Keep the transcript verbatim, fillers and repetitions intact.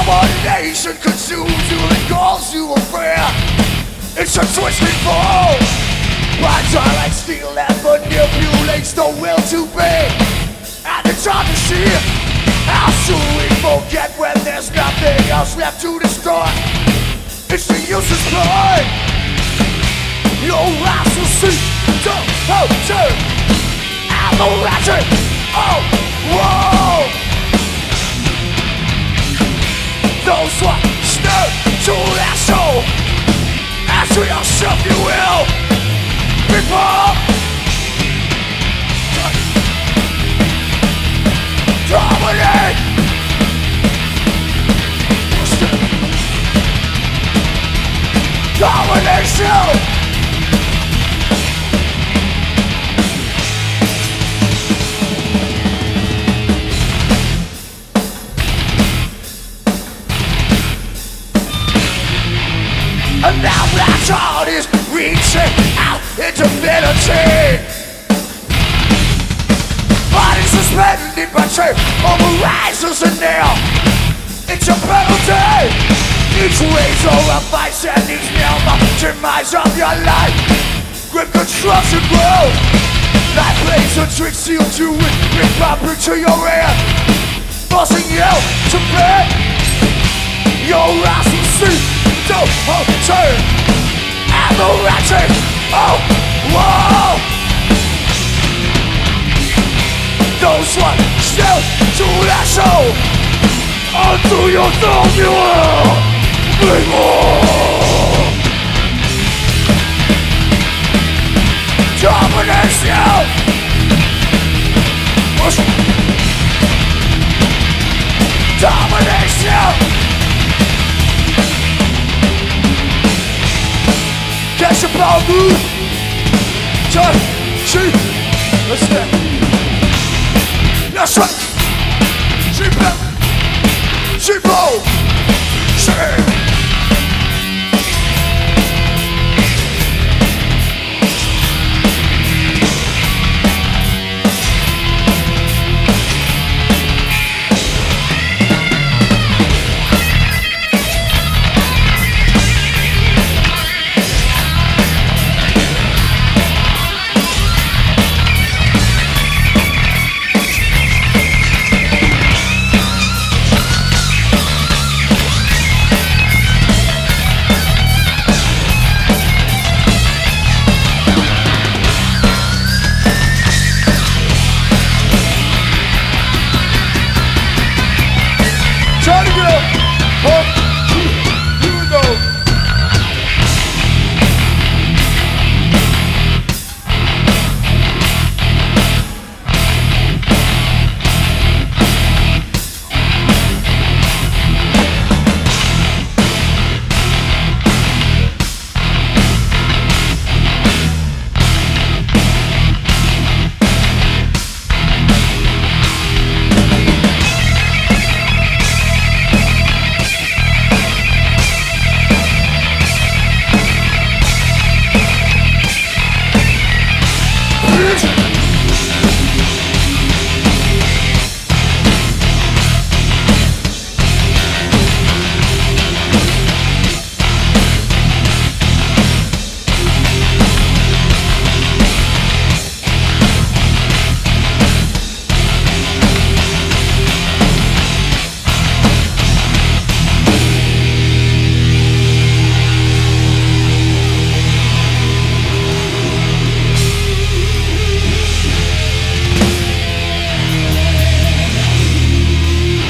Domination consumes you and calls you a friend. It's a twisted fall. By twilight steel that manipulates the will to be. And it's hard to see. How soon we forget when there's nothing else left to destroy. It's the useless play. Your eyes will see the hotel and the ratchet. Oh, whoa. Those who are stirred to their soul, answer yourself, you will, people. Dominate. Domination. And now that heart is reaching out into infinity. Body suspended by chain over rises and nail. It's a penalty. Each razor of vice and each nail the demise of your life. Grip construction growth. Life plays a trick sealed you with big proper to your ear, forcing you to bed. Your eyes will see the hotel and the ratchet. Oh, whoa. Those who are still to that soul, unto yourself you will be more. Domination. Domination. Catch a power move. Turn, shoot. Listen. That's right. She back. She blow. She. Try to get up. Huh?